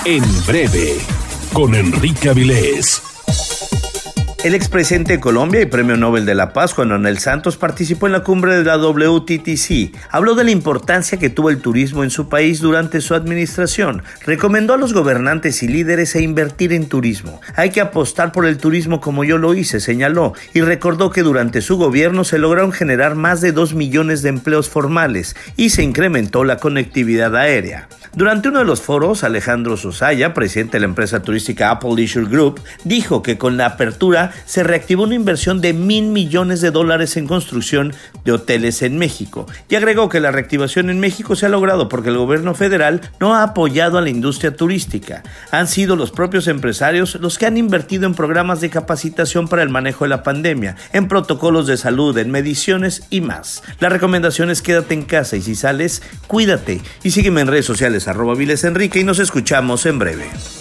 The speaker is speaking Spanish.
En breve, con Enrique Avilés. El expresidente de Colombia y Premio Nobel de la Paz, Juan Manuel Santos, participó en la cumbre de la WTTC. Habló de la importancia que tuvo el turismo en su país durante su administración. Recomendó a los gobernantes y líderes a invertir en turismo. Hay que apostar por el turismo como yo lo hice, señaló, y recordó que durante su gobierno se lograron generar más de 2 millones de empleos formales y se incrementó la conectividad aérea. Durante uno de los foros, Alejandro Sosaya, presidente de la empresa turística Apple Leisure Group, dijo que con la apertura se reactivó una inversión de $1,000 millones en construcción de hoteles en México, y agregó que la reactivación en México se ha logrado porque el gobierno federal no ha apoyado a la industria turística. Han sido los propios empresarios los que han invertido en programas de capacitación para el manejo de la pandemia, en protocolos de salud, en mediciones y más. La recomendación es quédate en casa y si sales, cuídate. Y sígueme en redes sociales @vilesenrique y nos escuchamos en breve.